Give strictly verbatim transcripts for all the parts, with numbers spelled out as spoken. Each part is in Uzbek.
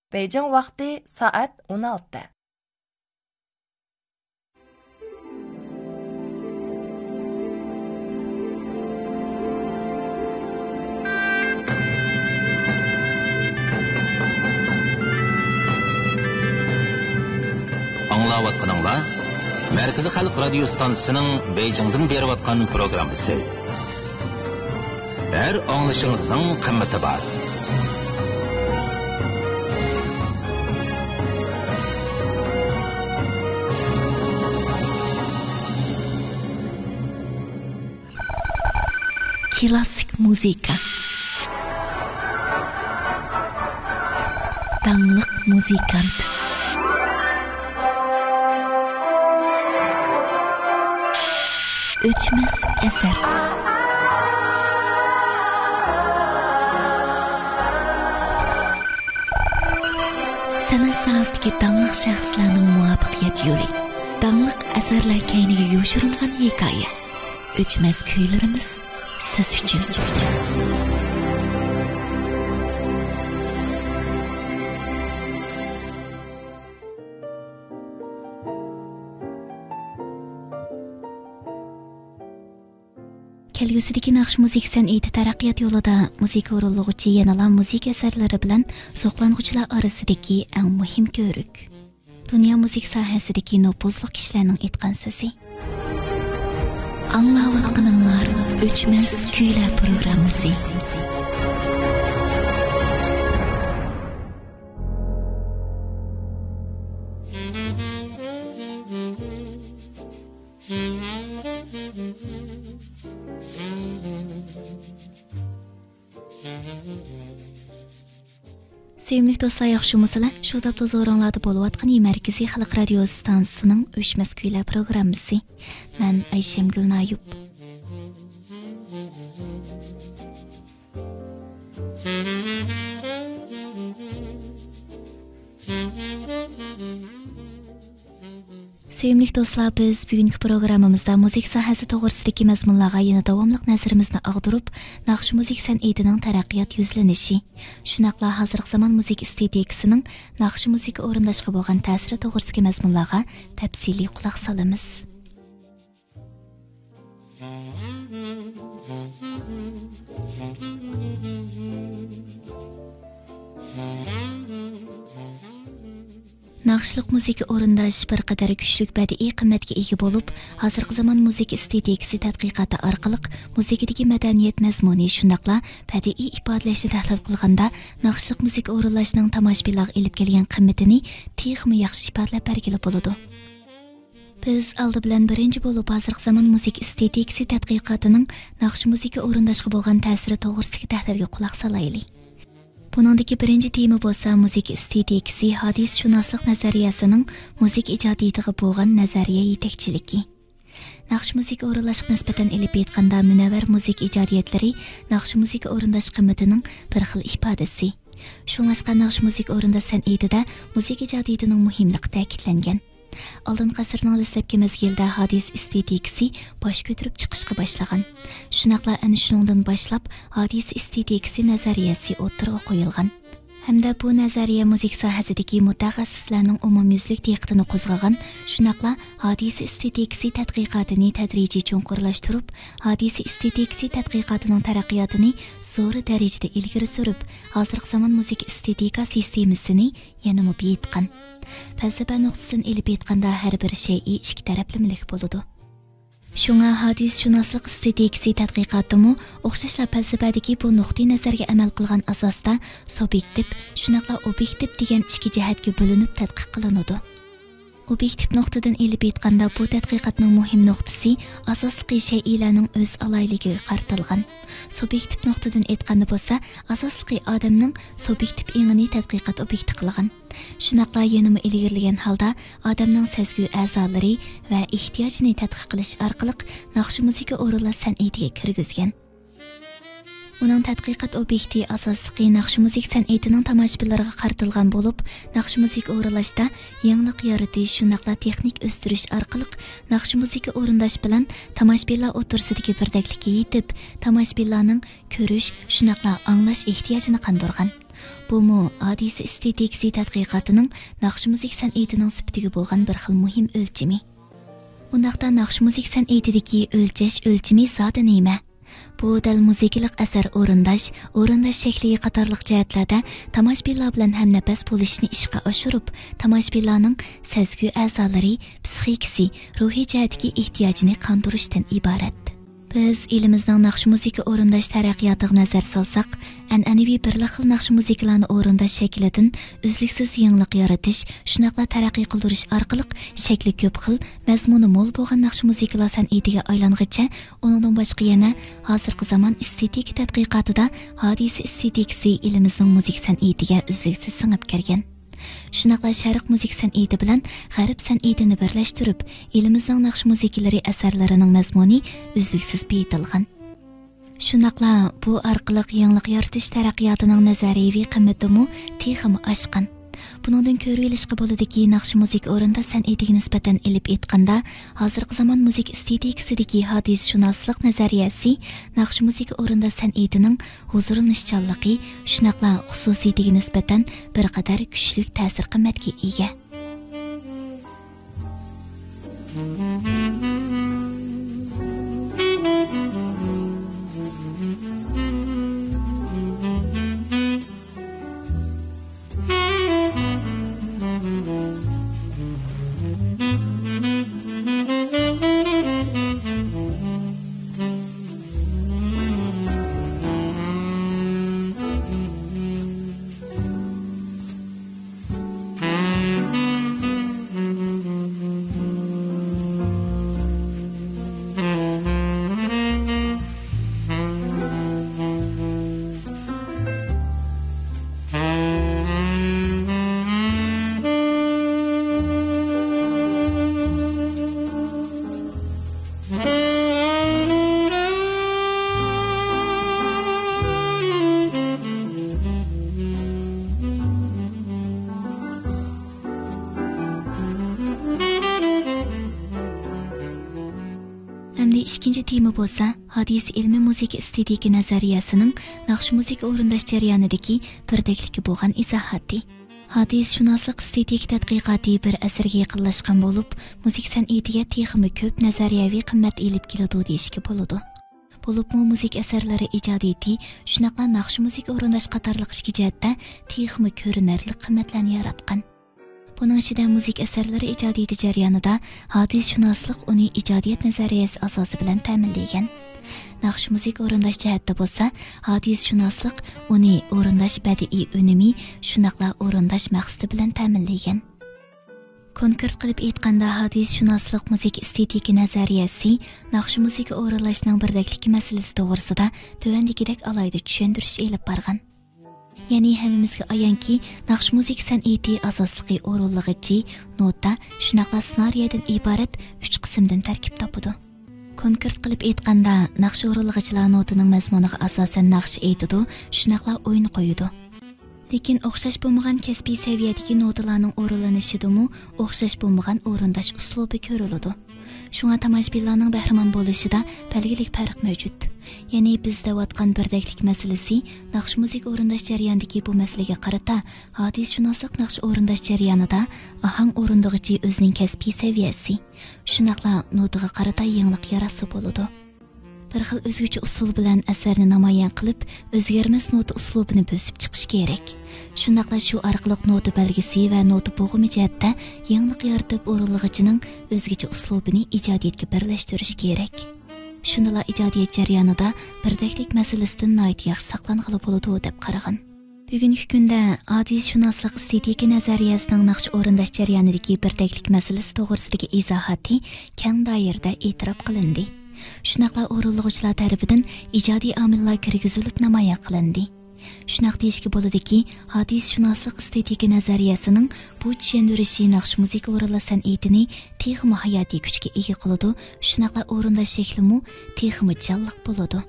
Beijing vaqti soat o'n olti. Аңлаватқаныңла, Мәркізі Халық радио станциясының Бейжіңден беріп атқан программасы. Әр аңлышыңыздың қымметі бар. Klassik muzika. Danglik muzikant. O'chmas asar. San'at sohasidagi danglik shaxslarning muvaffaqiyat yo'li. Danglik asarlar kayniga yoshiringan hikoya. O'chmas kuylarimiz siz uchun. Kelgusidagi naqsh muzik san'ati taraqqiyot yo'lida muzika o'rinlag'uchi yanalar muzika asarlari bilan so'qlanuvchilar orasidagi eng muhim ko'rik. Dunyo muzik sohasidagi nopozliq kishilarning aytgan so'zi. Anglayotganinglar o'chmas kuylar programmasi. Sevimli dostlar, yaxşımısınızlar? Şu tapda zo'ringlarda bo'lib atgan Markaziy Xalq radio stansiyasining o'chmas kuylar programmasi. Men Ayshamgul Nayub. Sevimli dostlar, biz bugungi programmamizda muzik sohasi to'g'risidagi mazmunlarga yana davomli nazarimizni ag'dirib, naqsh muzik san'atining taraqqiyot yuzlanishi, shunaqla hozirgi zamon muzik estetikasining naqsh muzika o'rindashga bo'lgan ta'siri to'g'risidagi mazmunlarga tafsiliy quloq solamiz. Naqshliq muzika o'rindash bir qadar kuchlik badiiy qimmatga ega bo'lib, hozirgi zamon muzik estetikasi tadqiqoti orqali muzikadagi madaniyat mazmuni shunaqla badiiy ifodalashni tahlil qilganda naqshliq muzika o'rinlashning tomoshabinlarga elib kelgan qimmatini texmi yaxshi ifodalab bergili bo'ladi. Biz oldi bilan birinchi bo'lib hozirgi zamon muzik estetikasi tadqiqotining naqsh muzika o'rindashga bo'lgan ta'siri to'g'risidagi tahlilga quloq solaylik. Buningdagi birinchi tema bo'lsa muzik estetikasi hadis shunoslik nazariyasining muzik ijodiyatiga bo'lgan nazariya yetakchiligi. Naqsh muzika o'rinlashga nisbatan elib aytganda munavvar muzik ijodiyatlari naqsh muzika o'rindash qimmatining bir xil ifodasi. Shunlashqa naqsh muzika o'rindash san'atida muzik ijodiyatining muhimligi ta'kidlangan. Oldingi asrning dastlabki mezgilda hadis estetikasi bosh ko'tarib chiqishga boshlagan. Shunaqla ana shuningdan boshlab hadis estetikasi nazariyasi o'tirg'a qo'yilgan. Hamda bu nazariya muzik sohasidagi mutaxassislarning umumyuzlik diqqatini qo'zg'agan. Shunaqla hadis estetikasi tadqiqotini tadrijiy cho'nqurlashtirib, hadis estetikasi tadqiqotining taraqqiyotini zo'r darajada ilgari surib, hozirgi zamon muzik estetika sistemasini yanada boyitgan. Falsafa nuqtasidan elib aytganda har bir shay ikki taraflamalik bo'ladi. Shunga hadis shunoslik estetikasi tadqiqotimi o'xshashla falsafadagi bu nuqtai nazarga amal qilgan asosda subyektiv, shunaqla obyektiv degan ikki jihatga bo'linib tadqiq qilinadi. Obyektiv nuqtadan elib aytganda bu tadqiqotning muhim nuqtasi asosli shaylarning o'z alayligiga qaratilgan. Subyektiv nuqtadan aytganda bo'lsa, asosli odamning subyektiv engini tadqiqot obyekti qilgan. Shunaqla yanama ilgirlagan holda odamning sezgu a'zolari va ehtiyojini tadqiq qilish orqali naqsh muzika o'rinlash san'atiga kirgizgan. Uning tadqiqot obyekti asosli naqsh muzik san'atining tomoshabinlarga qaratilgan bo'lib, naqsh muzika o'rinlashda yangilik yaratish, shunaqla texnik o'stirish orqali naqsh muzika o'rindash bilan tomoshabinlar o'tirsidagi birdaklikka yetib, tomoshabinlarning ko'rish, shunaqla anglash ehtiyojini qondirgan. Bumu hadisi estetikasi tadqiqotining naqsh muzik san'atining sifatiga bo'lgan bir xil muhim o'lchimi. Bundaqda naqsh muzik san'atidagi o'lchash o'lchimi zoti nima? Bu dal muzikalik asar o'rindash, o'rindash shakli qatorliq jihatlarda tomoshabinlar bilan hamnafas bo'lishni ishga oshirib, tomoshabinlarning sezgi a'zolari, psixikasi, ruhiy jihatdagi ehtiyojini qondirishdan iborat. Biz elimizning naqsh muzika o'rindash taraqqiyotiga nazar solsak, an'anaviy bir xil naqsh muzikalarni o'rindash shaklidan uzluksiz yangilik yaratish, shunaqla taraqqiy qildirish orqali shakli ko'p xil, mazmuni mo'l bo'lgan naqsh muzikalar san'atiga aylangacha, undan boshqa yana hozirgi zamon estetik tadqiqotida hodisa estetikasi elimizning muzik san'atiga uzluksiz singib kirgan. Shunaqla sharq muzik san'ati bilan g'arb san'atini birlashtirib, elimizning naqsh muzikalari asarlarining mazmuni uzluksiz betilgan. Shunaqla bu orqali yangilik yaratish taraqqiyotining nazariyaviy qiymatimi texim oshgan. Buningdan ko'rilishga bo'ladiki, naqsh muzik o'rinda san'atiga nisbatan elib aytganda, hozirgi zamon muzik estetikasidagi hadisshunoslik nazariyasi naqsh muzik o'rinda san'atining huzurlanishchanligi, shunaqla xususiyatiga nisbatan bir qadar kuchli ta'sir qimmatga ega. İkinci tema bo'lsa, hadis ilmi muzika estetika nazariyasining naqsh muzika o'rindash jarayonidagi birdakligi bo'lgan izohati. Hadis shunoslik estetik tadqiqoti bir asrga yaqinlashgan bo'lib, muzik san'atiga texmi ko'p nazariyaviy qimmat elib keladi deyishga bo'ladi. Bo'libmi muzik asarlari ijodiyati, shunaqla naqsh muzika o'rindash qatorliq ishki jihatda texmi ko'rinarli qimmatlarni yaratgan. Bunun ichida muzik asarlari ijodiyati jarayonida hadisshunoslik uni ijodiyat nazariyasi asosi bilan ta'minlagan. Naqsh muzik o'rindash jihatda bo'lsa, hadisshunoslik uni o'rindash badiiy unumi, shunaqla o'rindash maqsadi bilan ta'minlagan. Konkret qilib aytganda, hadisshunoslik muzik estetika nazariyasi naqsh muzika o'rinlashning birdakligi masalasi to'g'risida tuvandagidek alayda tushuntirish elib borgan. Yani hammamizga ayonki, naqsh muzik san'ati asosli o'rinlig'ichi nota, shunaqla ssenariyadan iborat uch qismdan tarkib topadi. Konkret qilib aytganda, naqsh o'rinlig'ichilar notaning mazmuniga asosan naqsh aytadi, shunaqla o'yin qo'yadi. Lekin o'xshash bo'lmagan kasbiy saviyadagi notalarning o'rinlanishidimi o'xshash bo'lmagan o'rindash uslubi ko'riladi. Shunga tomoshabinlarning bahramon bo'lishida belgilik farq mavjud. Ya'ni bizda vatqan birdaklik masalasi naqsh muzik o'rindash jarayonidagi bu masalaga qarata hadisshunoslik naqsh o'rindash jarayonida ahang o'rindag'ichi o'zining kasbiy saviyasi, shunaqla notaga qarata yangilik yarasi bo'ladi. Bir xil o'zgacha usul bilan asarni namoyon qilib, o'zgarmas nota uslubini bo'sib chiqish kerak. Shunaqla shu orqali nota belgisi va nota bo'g'imi jihatda yangilik yaratib o'rinlig'ichining o'zgacha uslubini ijodiyatga birlashtirish kerak. Shunala ijodiyat jarayonida birdaklik masalasidan nihoyat yaxshi saqlangan bo'ladi deb qaragan. Bugungi kunda hadisshunoslik estetika nazariyasining naqsh o'rindash jarayonidagi birdaklik masalasi to'g'risidagi izohati keng doirada e'tirof qilindi. Shunaqla o'rinlovchilar tarafidan ijodiy omillar kirgizilib namoyon qilindi. Shunaq deyishga bo'ladiki, hadisshunoslik estetika nazariyasining bu tushundirishi naqsh muzika o'rinlash san'atini texmi hayotiy kuchga ega qiladi, shunaqla o'rinlash shaklimi texmi jonliq bo'ladi.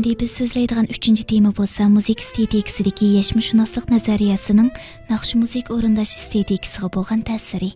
Әмді біз сөзлейдіған үшінші тема болса, музик эстетикасыдагы яшмышунаслык назариясының нақшы музик орындаш эстетикасыга болған тәсири.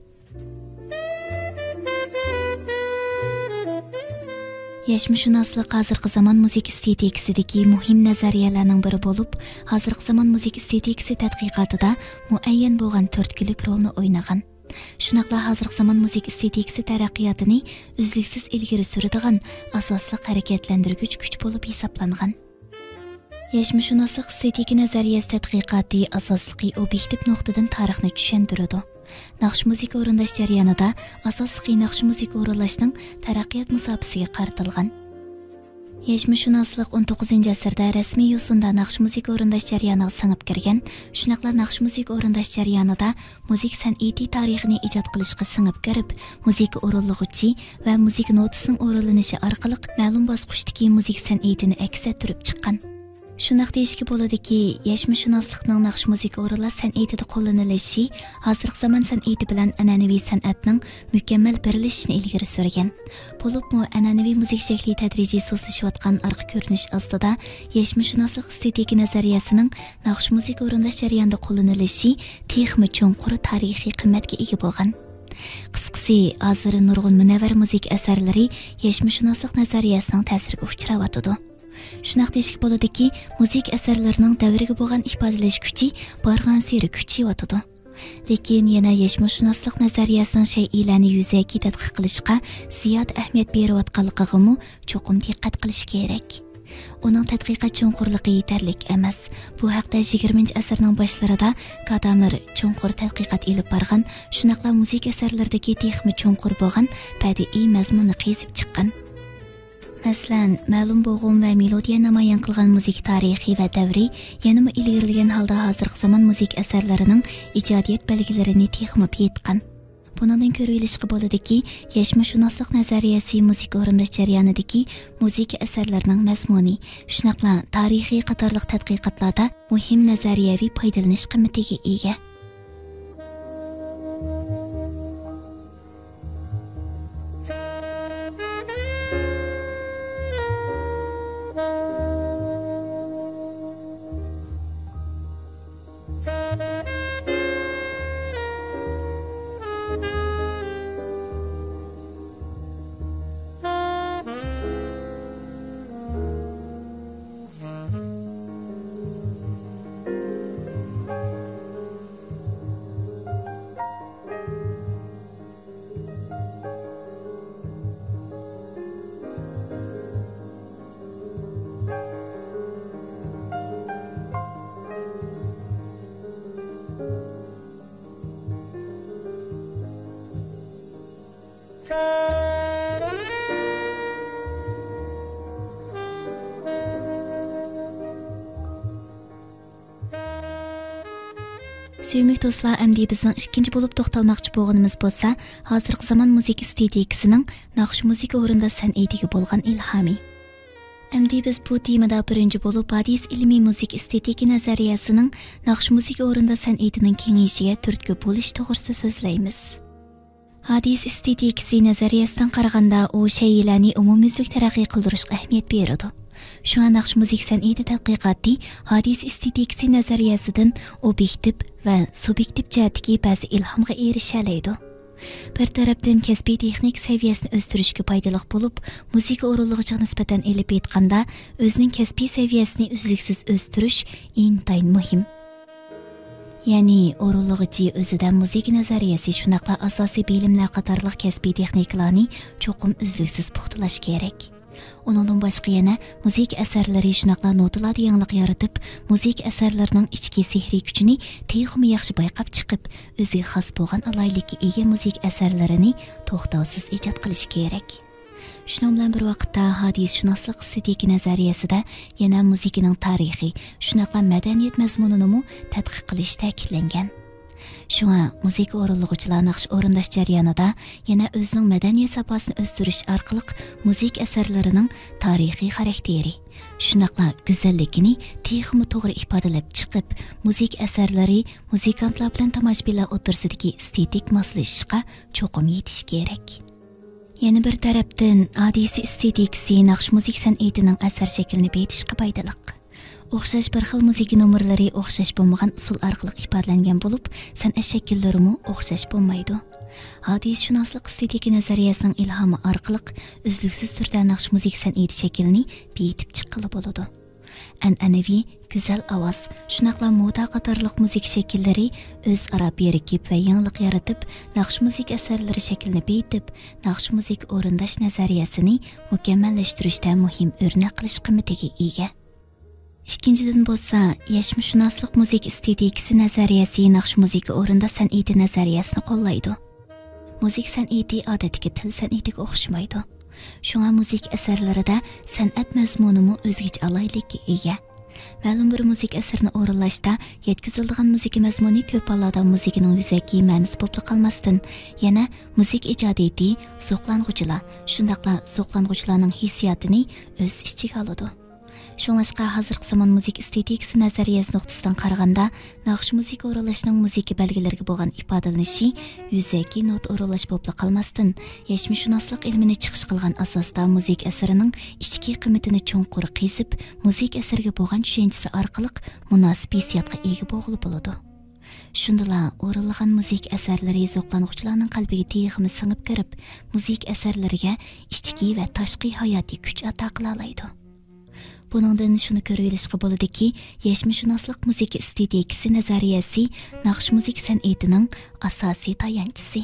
Яшмышунаслык азыркы заман музик эстетикасыдагы мухим назарияларның бири болуп, азыркы заман музик эстетикасы тадқиқатыда муайян болған төрткүлүк ролны ойнаган. Шунақла hazırkı zaman müzik estetikasi taraqqiyotini uzluksiz ilgari suradigan asosli harakatlantirgich kuch bo'lib hisoblangan. Yashmishunaslik estetika nazariyasi tadqiqoti asosli obyektiv nuqtadan tarixni tushuntiradi. Naqsh muzika o'rinlash jarayonida asosli naqsh muzika o'rinlashning taraqqiyot musofasiga qaratilgan. Yashmishunaslik o'n to'qqizinchi asrda rasmiy yo'sinda naqsh muzika o'rinlash jarayoniga singib kirgan. Shunaqla naqsh muzika o'rinlash jarayonida muzik san'ati tarixini ijod qilishga singib kirib, muzika o'rinlag'uchi va muzika notasining o'rinlanishi orqali ma'lum bosqichdagi muzik san'atini aks ettirib chiqqan. Shunaq deyishga bo'ladiki, yashmishunaslikning naqsh muzika o'rinlash san'atida qo'llanilishi hozirgi zamon san'ati bilan an'anaviy san'atning mukammal birlashishini ilgari surgan. Bo'libmi an'anaviy muzik shakli tadrijiy so'zlashayotgan orqa ko'rinish ostida yashmishunaslik estetika nazariyasining naqsh muzika o'rinlash jarayonida qo'llanilishi texmi cho'nqur tarixiy qimmatga ega bo'lgan. Qisqasi, hozir nurg'un munavvar muzik asarlari yashmishunaslik nazariyasining ta'siriga uchrayotdi. Shunaq deyishga bo'ladiki, muzik asarlarining davriga bo'lgan ifodalash kuchi borgan sari kuchayotdi. Lekin yana yashmishunaslik nazariyasining shay'iylarni yuzaga tadqiq qilishga ziyoda ahamiyat berayotganligiga cho'qim diqqat qilish kerak. Uning tadqiqot cho'nqurligi yetarlik emas. Bu haqda yigirmanchi asrning boshlarida Gadamer cho'nqur tadqiqot elib borgan, shunaqla muzik asarlaridagi texmi cho'nqur bo'lgan badiiy mazmunni qezib chiqqan. Masalan, ma'lum bo'lgan va melodiya namoyon qilgan muzik tarixi va davri yanama ilgirlagan holda hozirgi zamon muzik asarlarining ijodiyat belgilarini texmib yetgan. Bundan ko'rilishga bo'ladiki, yashmishunaslik nazariyasi muzik o'rinlash jarayonidagi muzik asarlarining mazmuni, shunaqla tarixiy qatorliq tadqiqotlarda muhim nazariyaviy foydalanish qimmatiga ega. Suyumlik dostlar, əmdi bizning ikkinchi bo'lib to'xtalmoqchi bo'lganimiz bo'lsa, hozirgi zamon muzik estetikasining naqsh muzika o'rinlash san'atiga bo'lgan ilhomi. Əmdi biz bu temada birinchi bo'lib hadis ilmiy muzik estetika nazariyasining naqsh muzika o'rinlash san'atining kengayishiga turtki bo'lish to'g'risida so'zlaymiz. Hadis estetikasi nazariyasidan qaraganda u shay'larni umumyuzlik taraqqiy qildirishga ahamiyat beradi. Shunga naqsh muzik san'ati tadqiqoti hadis estetikasi nazariyasidan obyektiv va subyektiv jihatdagi ba'zi ilhomga erisha oladi. Bir tarafdan kasbiy texnik saviyasini o'stirishga foydali bo'lib, muzika o'rinlig'iga nisbatan elib aytganda, o'zining kasbiy saviyasini uzluksiz o'stirish intayin muhim. Ya'ni o'rinlig'ichi o'zidan muzika nazariyasi shunaqla asosiy bilimlar qatorliq kasbiy texnikalarni cho'qim uzluksiz puxtalash kerak. Onundan boshqa yana muzik asarlari shunaqla notalarda yangilik yaratib, muzik asarlarining ichki sehriy kuchini texmi yaxshi bayqab chiqib, o'ziga xos bo'lgan alaylikka ega muzik asarlarini to'xtovsiz ijod qilish kerak. Shuning bilan bir vaqtda hadisshunoslik estetika nazariyasida yana muzikaning tarixi, shunaqla madaniyat mazmunini tadqiq qilish ta'kidlangan. Shunga muzika o'rinlag'uvchilar naqsh o'rinlash jarayonida yana o'zining madaniyat safosini o'stirish orqali muzik asarlarining tarixiy xarakteri, shunaqla go'zalligini texmi to'g'ri ifodalab chiqib, muzik asarlari muzikantlar bilan tomoshabinlar o'rtasidagi estetik moslashishga cho'qim yetish kerak. Yana bir tarafdan hadisi estetikasi naqsh muzik san'atining asar shaklini betishga foydaliq. O'xshash bir xil muzika nomerlari o'xshash bo'lmagan usul orqali ifodalangan bo'lib, san'at shakllarimi o'xshash bo'lmaydi. Hadisshunoslik estetika nazariyasining ilhomi orqali uzluksiz turda naqsh muzik san'ati shaklini betib chiqqili bo'ladi. An'anaviy, go'zal ovoz, shunaqla moda qatorliq muzik shakllari o'zaro berkib va yangilik yaratib, naqsh muzik asarlari shaklini betib, naqsh muzik o'rindash nazariyasini mukammallashtirishda muhim o'rnak qilish qimmatiga ega. Ikkinchidan bo'lsa, yashmushunoslik muzik estetikasi nazariyasi naqsh muzika o'rinda san'ati nazariyasini qo'llaydi. Muzik san'ati odatdagi til san'atiga o'xshamaydi. Shunga muzik asarlarida san'at mazmunimi o'zgacha alaylikka ega. Ma'lum bir muzik asarini o'rinlashda yetkaziladigan muzika mazmuni ko'p hollarda muzikaning yuzaki ma'nosi bo'lib qolmasdan, yana muzik ijodiyati zo'qlang'uvchilar, shundaqla zo'qlang'uvchilarning hissiyotini o'z ichiga oladi. Shunlashqa hozirgi zamon muzik estetikasi nazariyasi nuqtasidan qaraganda, naqsh muzika o'rinlashning muzika belgilariga bo'lgan ifodalanishi yuzaki not o'rinlash bo'lib qolmasdan, yashmushunoslik ilmini chiqish qilgan asosda muzik asarining ichki qiymatini cho'nqur qezib, muzik asariga bo'lgan tushunchasi orqali munosib hissiyotga ega bo'lg'ili bo'ladi. Shundala o'rinlagan muzik asarlari zo'qlang'uvchilarning qalbiga teg'imi singib kirib, muzik asarlariga ichki va tashqi hayotiy kuch ato qila oladi. Buningdan shuni ko'rilishga bo'ladiki, yashmushunoslik muzika estetikasi nazariyasi naqsh muzik san'atining asosiy tayanchisi.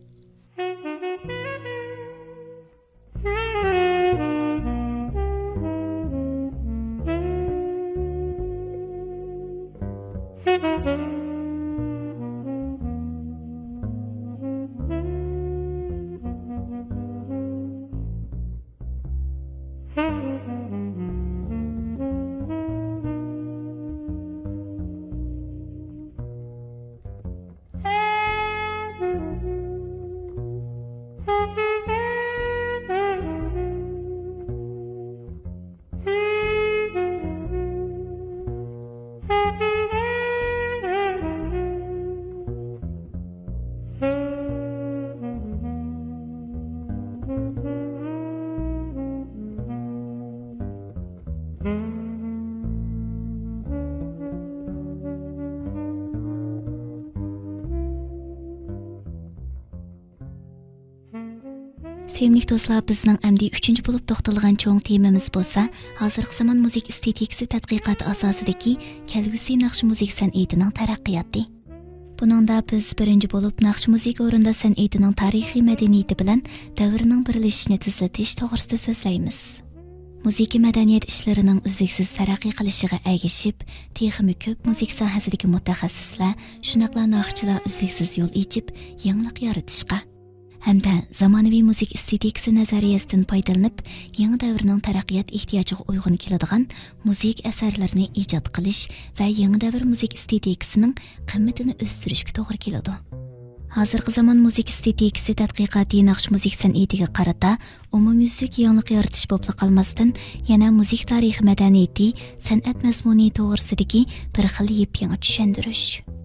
Sevimli dostlar, bizning əmdi üçüncü bo'lib to'xtalgan cho'ng temamiz bo'lsa, hozirgi zamon muzik estetikasi tadqiqoti asosidagi kelgusi naqsh muzik san'atining taraqqiyoti. Buningda biz birinchi bo'lib naqsh muzik o'rinda san'atining tarixiy madaniyati bilan davrining birlashishini tezlatish to'g'risida so'zlaymiz. Muzika madaniyat ishlarining uzluksiz taraqqiy qilishiga ergashib, texmi ko'p muzik sohasidagi mutaxassislar, shunaqla naqshchilar uzluksiz yo'l ochib, yangilik yaratishga hamda zamonaviy muzik estetikasi nazariyasidan foydalanib, yangi davrning taraqqiyot ehtiyojiga uyg'un keladigan muzik asarlarini ijod qilish va yangi davr muzik estetikasining qimmatini o'stirishga to'g'ri keladi. Hozirgi zamon muzik estetikasi tadqiqoti naqsh muzik san'atiga qarata umumyuzlik yangilik yaratish bo'lib qolmasdan, yana muzik tarixi madaniyati, san'at mazmuni to'g'risidagi bir xil yep-yangi tushuntirish.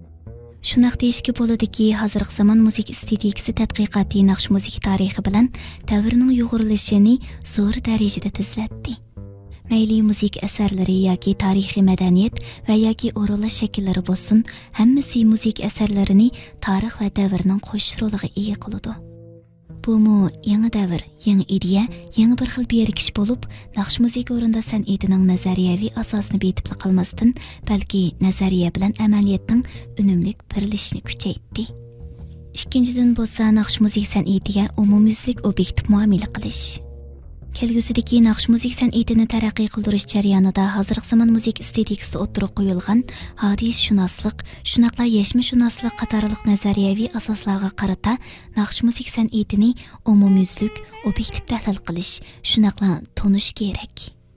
Shunaq deyishga bo'ladiki, hozirgi zamon muzik estetikasi tadqiqoti naqsh muzik tarixi bilan davrning yo'g'rilishini zo'r darajada tezlatdi. Mayli muzik asarlari yoki tarixiy madaniyat va yoki o'rinlash shakllari bo'lsin, hammasi muzik asarlarini tarix va davrning qo'shish roliga ega qiladi. Bu mu yangi davr, yangi ideya, yangi bir xil berikish bo'lib, naqsh muzik o'rinda san'atining nazariyaviy asosini betib qolmasdan, balki nazariya bilan amaliyotning unumli birlashishini kuchaytirdi. Ikkinchidan bo'lsa, naqsh muzik san'atiga umumyuzlik obyektiv muomala qilish. Kelgusidagi naqsh muzik san'atini taraqqiy qildirish jarayonida hozirgi zamon muzik estetikasi o'ttirib qo'yilgan hadisshunoslik, shunaqla yashmushunoslik qatorliq nazariyaviy asoslarga qarata naqsh muzik san'atini umumyuzlik obyektiv tahlil qilish, shunaqla tonish kerak.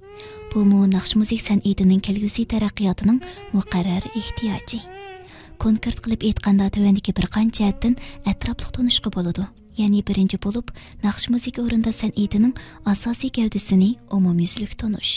Bu mu naqsh muzik san'atining kelgusi taraqqiyotining muqarrar ehtiyoji. Konkret qilib aytganda, tövendagi bir qancha jihatdan atrofli tonishga bo'ladi. Ya'ni birinchi bo'lib, naqsh muzik o'rinda san'atining asosiy gavdasini umumyuzlik tonish.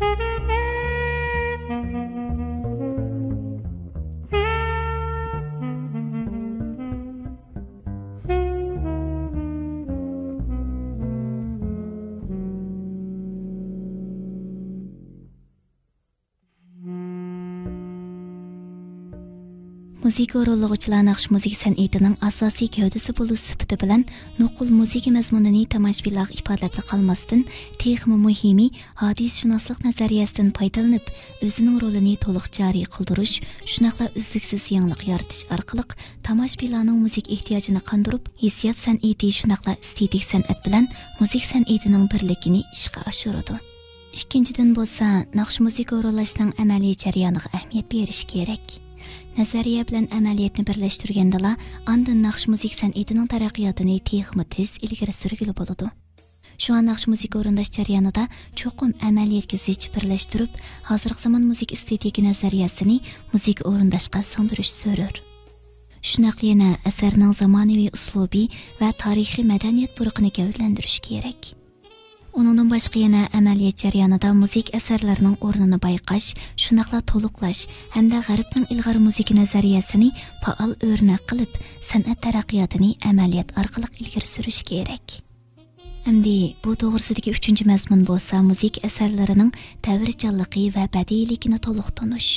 Musiqa o'rinlag'uchilar naqsh musiqa san'atining asosiy gavdasi bo'lish sifati bilan nuqul musiqa mazmunini tomoshabinlarga ifodalab qolmasdan, texmi muhimi hadisshunoslik nazariyasidan foydalanib, o'zining rolini to'liq joriy qildirish, shunaqla uzluksiz yangilik yaratish orqali tomoshabinlarning musiqa ehtiyojini qondirib, hissiyot san'ati shunaqla estetik san'at bilan musiqa san'atining birligini ishga oshiradi. Ikkinchidan bo'lsa, naqsh musiqa o'rinlashning amaliy jarayoniga ahamiyat berish kerak. Nazariya bilan amaliyatni birlashtirgandala, andin naqsh musiqa san'atining taraqqiyotini texmi tez ilgari surgili bo'ladi. Shu naqsh musiqa o'rindash jarayonida cho'qim amaliyatga zich birlashtirib, hozirgi zamon musiqa estetika nazariyasini musiqa o'rindashga singdirish zarur. Shunaqla yana asarning zamonaviy uslubiy va tarixiy madaniyat burqini gavdalantirish kerak. Uningdan boshqa yana amaliyat jarayonida musiqa asarlarining o'rnini bayqash, shunaqla to'liqlash hamda g'arbning ilg'or musiqa nazariyasini faol o'rnak qilib, san'at taraqqiyotini amaliyat orqali ilgari surish kerak. Endi bu to'g'risidagi uchinchi mazmun bo'lsa, musiqa asarlarining ta'virchanligi va badiiyligini to'liq tonish.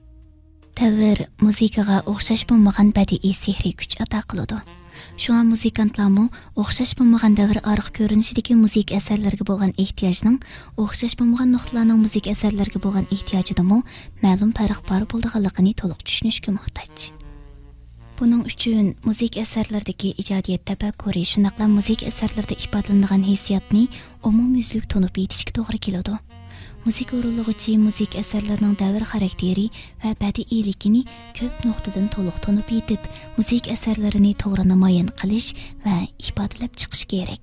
Ta'vir musiqaga o'xshash bo'lmagan badiiy sehriy kuch ato qiladi. Shunga muzikantlarmu o'xshash bo'lmagan davr orq ko'rinishidagi musiqa asarlariga bo'lgan ehtiyojning o'xshash bo'lmagan nuqtalarning musiqa asarlariga bo'lgan ehtiyojidami ma'lum farq bor bo'lganligini to'liq tushunishga muhtoj. Buning uchun musiqa asarlaridagi ijodiyat tafakkuri, shunaqla musiqa asarlarida ifodalangan hissiyotni umumyuzlik to'nib yetishga to'g'ri keladi. Musiqa o'rinlag'uchi musiqa asarlarining davr xarakteri va badiiyligini ko'p nuqtadan to'liq to'nib yetib, musiqa asarlarini to'g'ri namoyon qilish va ifodalab chiqish kerak.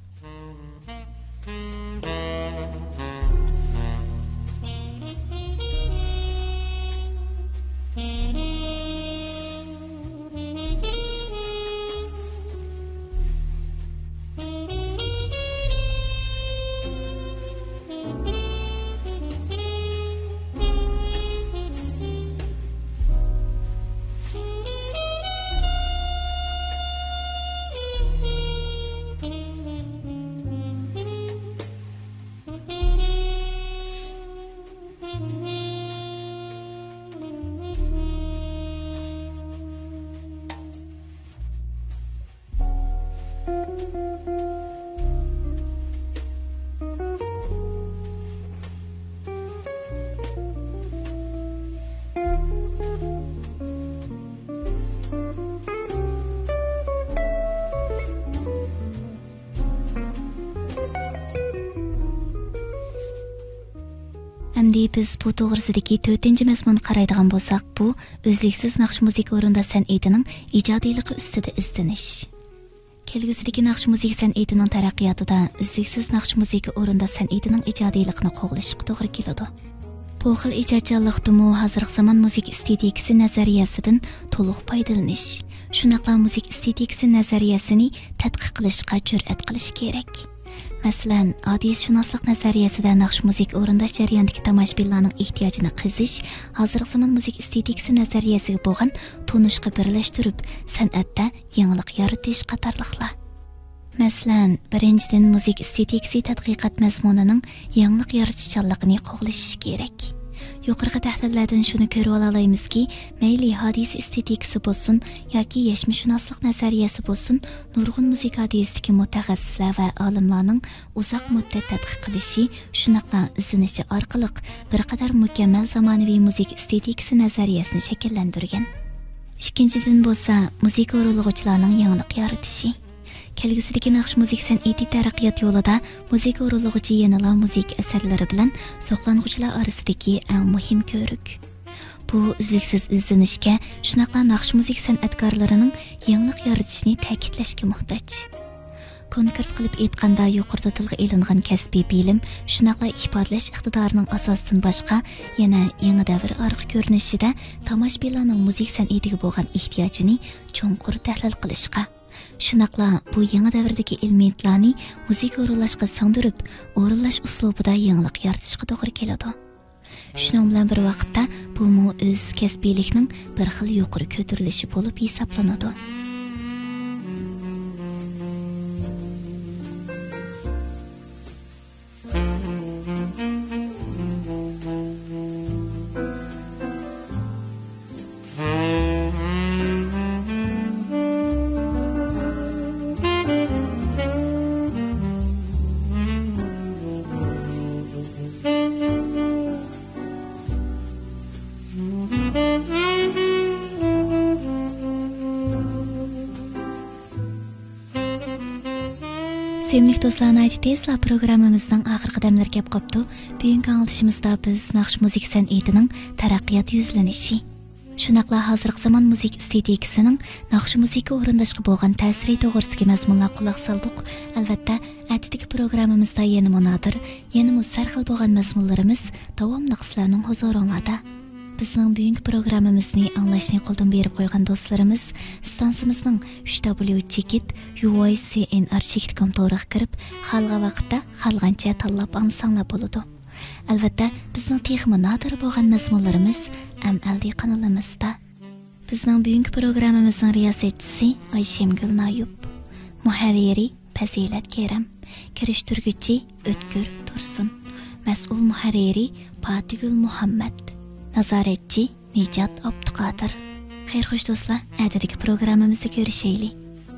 Endi biz bu to'g'risidagi to'rtinchi mazmun qaraydigan bo'lsak, bu o'zliksiz naqsh musiqa o'rinda san'atining ijodiyligi ustida izlanish. Kelgusidagi naqsh musiqa san'atining taraqqiyotida o'zliksiz naqsh musiqa o'rinda san'atining ijodiyligini qo'g'lashga to'g'ri keladi. Bu xil ijodchilikdimi hozirgi zamon musiqa estetikasi nazariyasidan to'liq foydalanish, shunaqla musiqa estetikasi nazariyasini tadqiq qilishga jur'at qilish kerak. Masalan, hadisshunoslik nazariyasida naqsh musiqa o'rindash jarayonidagi tomoshabinlarning ehtiyojini qizish, hozirgi zamon musiqa estetikasi nazariyasiga bo'lgan tunishga birlashtirib, san'atda yangilik yaratish qatorliqlar. Masalan, birinchidan musiqa estetikasi tadqiqot mazmunining yangilik yaratishchanligini qo'g'lash kerak. Yuqorqi tahlillardan shuni ko'rib olamizki, mayli hadis estetikasi bo'lsin yoki yashmishunoslik nazariyasi bo'lsin, nurg'un musiqa hadisidagi mutaxassislar va olimlarning uzoq muddat tadqiq qilishi, shunaqla izlanishi orqali bir qadar mukammal zamonaviy musiqa estetikasi nazariyasini shakllantirgan. Ikkinchidan bo'lsa, musiqa o'rinlag'uchilarning yangilik yaratishi. Kelgusidagi naqsh musiqa san'ati taraqqiyot yo'lida musiqa o'rinlag'uchi yanala musiqa asarlari bilan so'qlanuvchilar orasidagi eng muhim ko'rik. Bu uzluksiz izlanishga, shunaqla naqsh musiqa san'atkorlarining yangilik yaratishni ta'kidlashga muhtoj. Konkret qilib aytganda, yuqorida tilga ilingan kasbiy bilim, shunaqla ifodalash iqtidorining asosidan boshqa, yana yangi davr orqa ko'rinishida tomoshabinlarning musiqa san'atiga bo'lgan ehtiyojini cho'nqur tahlil qilishga, Shunaqla bu yangi davrdagi elementlarni musiqa o'rinlashga singdirib, o'rinlash uslubida yangilik yaratishga to'g'ri keladi. Shuning bilan bir vaqtda bu mu o'z kasbiylikning bir xil yuqori ko'tarilishi bo'lib hisoblanadi. Sevimli dostlarına ait Tesla programımızdan ahir qadamlar kep qaptu. Bugünkü anlatışımızda biz naqsh müzik san'atining taraqqiyot yuzlanishi, shunaqla hozirgi zamon müzik estetikasining naqsh musiqa o'rindashga bo'lgan ta'siri to'g'risidagi mazmunlar quloq soldik. Albatta, atidagi programmamizda yana munodir, yana sarxil bo'lgan mazmunlarimiz davomli sizlarning huzuringizda. Bizning bugungi programmamizni anglashni qo'ldan berib qo'ygan do'stlarimiz stansimizning uch w chekit u y c n r chekit dot com to'g'riga kirib, xalqa vaqtda xalqancha tanlab olsanglar bo'ladi. Albatta, bizning texmi nadir bo'lgan mazmunlarimiz M L D kanalimizda. Bizning bugungi programmamizning riyosatchisi Ayshemgul Nayub, muharriri Fazilat Keram, kirishtirguchi O'tkir Tursun, mas'ul muharriri Fatigul Muhammad, nazoratchi Nijat Abduqodir. Xayr xo'sh do'stlar, atidagi programmamizda ko'rishaylik.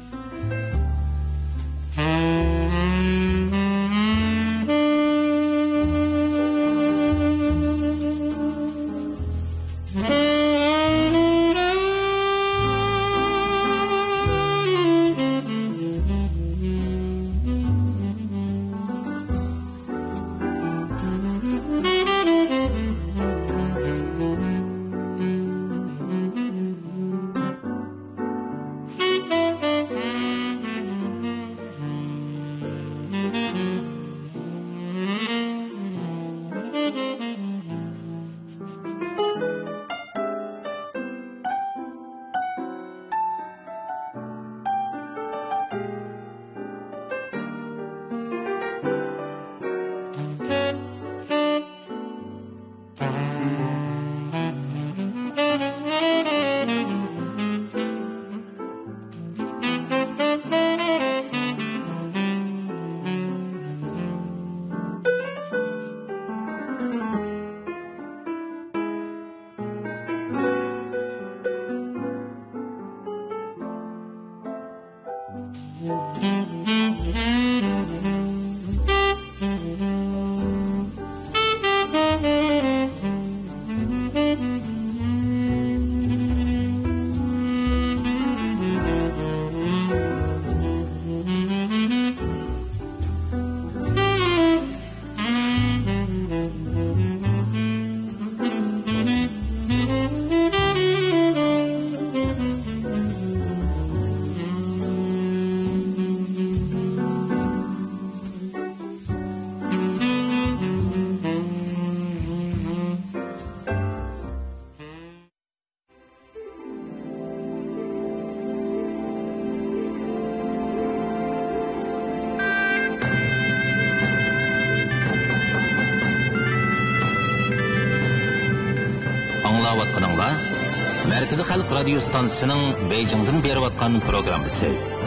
Anlayatqanыңlar Merkezi Xalq Radio Stansiyasining Beijingdan berib atgan programmasi.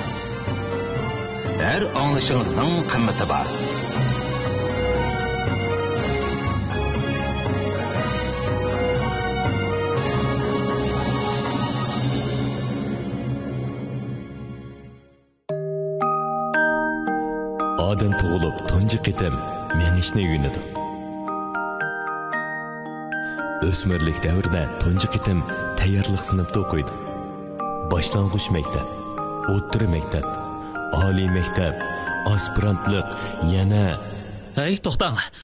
Her anglışыңızның qımmeti var. Adam tug'ilib tunji qitim mengishni o'rganadi. O'smirlik davrida tunji qitim tayyorlik sinfida o'qiydi. Boshlang'ich maktab, o'rta maktab, oliy maktab, aspirantlik, yana Hey, to'xtang.